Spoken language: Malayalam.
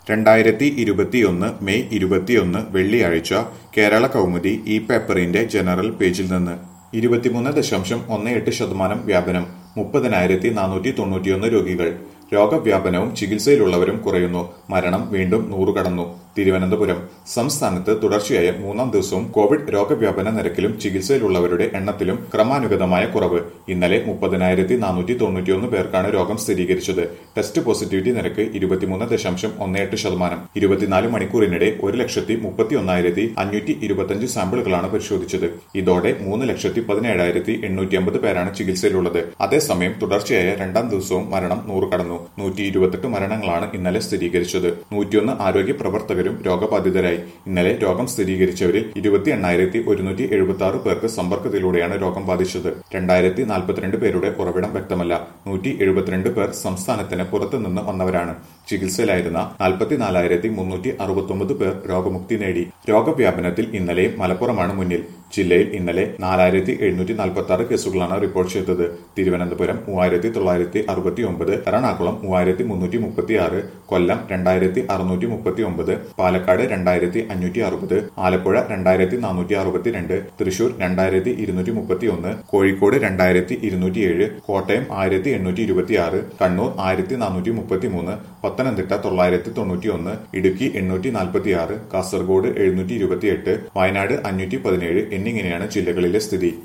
2021 മെയ് 21 വെള്ളിയാഴ്ച കേരള കൗമുദി ഈ പേപ്പറിന്റെ ജനറൽ പേജിൽ നിന്ന് 23.18% വ്യാപനം 30,491 രോഗികൾ രോഗവ്യാപനവും ചികിത്സയിലുള്ളവരും കുറയുന്നു മരണം വീണ്ടും 100 കടന്നു തിരുവനന്തപുരം സംസ്ഥാനത്ത് തുടർച്ചയായ മൂന്നാം ദിവസവും കോവിഡ് രോഗവ്യാപന നിരക്കിലും ചികിത്സയിലുള്ളവരുടെ എണ്ണത്തിലും ക്രമാനുഗതമായ കുറവ് ഇന്നലെ 30,491 പേർക്കാണ് രോഗം സ്ഥിരീകരിച്ചത് ടെസ്റ്റ് പോസിറ്റിവിറ്റി നിരക്ക് 23.18%. 24 മണിക്കൂറിനിടെ 1,31,525 സാമ്പിളുകളാണ് പരിശോധിച്ചത്. ഇതോടെ 3,17,850 പേരാണ് ചികിത്സയിലുള്ളത്. അതേസമയം തുടർച്ചയായ രണ്ടാം ദിവസവും മരണം 100 കടന്നു 128 മരണങ്ങളാണ് ഇന്നലെ സ്ഥിരീകരിച്ചത്. 101 ആരോഗ്യ പ്രവർത്തകരും രോഗബാധിതരായി. ഇന്നലെ രോഗം സ്ഥിരീകരിച്ചവരിൽ 28,176 പേർക്ക് സമ്പർക്കത്തിലൂടെയാണ് രോഗം ബാധിച്ചത്. 2,042 പേരുടെ ഉറവിടം വ്യക്തമല്ല. 172 പേർ സംസ്ഥാനത്തിന് പുറത്തുനിന്ന് വന്നവരാണ്. ചികിത്സയിലായിരുന്ന 44,369 പേർ രോഗമുക്തി നേടി. രോഗവ്യാപനത്തിൽ ഇന്നലെയും മലപ്പുറമാണ് മുന്നിൽ. ജില്ലയിൽ ഇന്നലെ 4,746 കേസുകളാണ് റിപ്പോർട്ട് ചെയ്തത്. തിരുവനന്തപുരം 3,969, എറണാകുളം 3,336, കൊല്ലം 2,639, പാലക്കാട് 2,560, ആലപ്പുഴ 2,462, തൃശൂർ 2,231, കോഴിക്കോട് 2,207, കോട്ടയം 1,826, കണ്ണൂർ 1,433, പത്തനംതിട്ട 991, ഇടുക്കി 846, കാസർഗോഡ് 728, വയനാട് 517 എന്നിങ്ങനെയാണ് ജില്ലകളിലെ സ്ഥിതി.